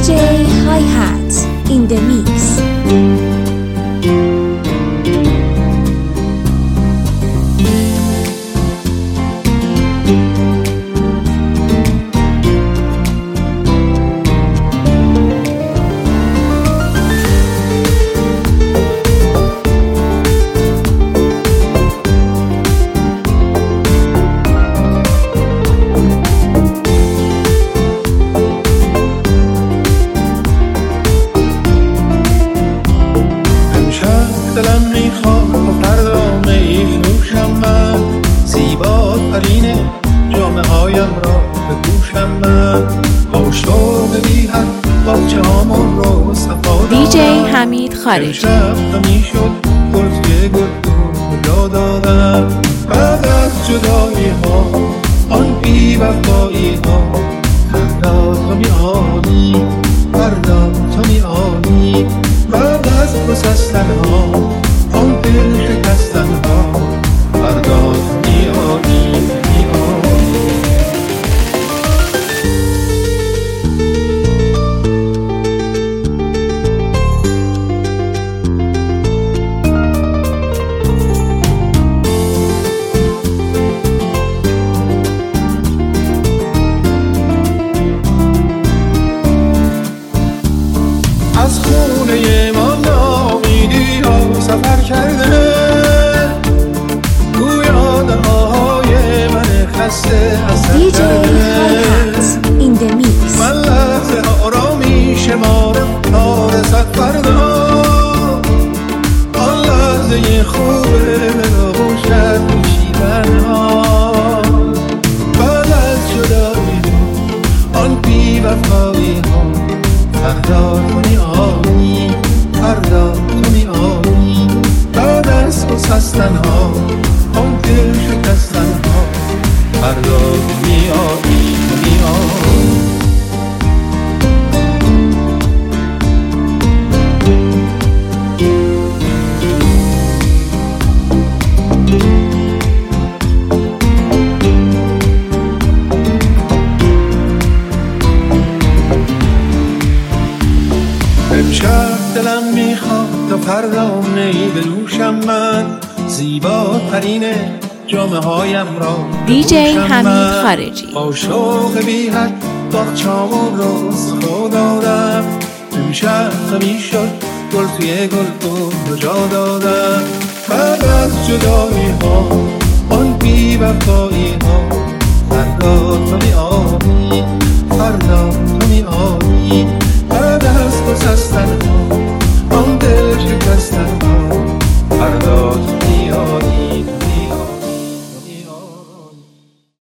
DJ Hi-Hat in the mix. دلم میخواد با فردا می نوشم من، زیباترین جامه هایم را به دوشم من، با شوق بی حد باغچه‌هامون رو صفا دادم. DJ حمید خارجی. شب میشد گل توی گلدون جا دادم. بعد از جدایی ها آن بی وفایی ها، فردا تو میانی، فردا تو میانی. بعد از گسستن ها آن دل شکستن ها، فردا تو میانی، میانی. از خونه ما نامیدی ها سفر کرده، گویا دلهای من خسته DJ Hi-Hat in the mix. من لحظه ها را می شمارم تا رسد فردا، آن لحظه خوبه به روشن میشیدن ها. بعد از جدایی ها آن بی وفایی ها، فردا تو میانی، فردا تو میانی. بعد از گسستن ها آن دل شکستن ها، فردا تو میانی، تو میانی. امشب دلم میخواد تا فردا می بنوشم من، زیباترین جامه هایم را DJ حمید خارجی. با شوق بی حد باغچه‌هامون رو صفا دادم. امشب میشد گل توی گلدون جا دادم. بعد از جدایی ها آن بی وفایی ها، فردا تو میانی،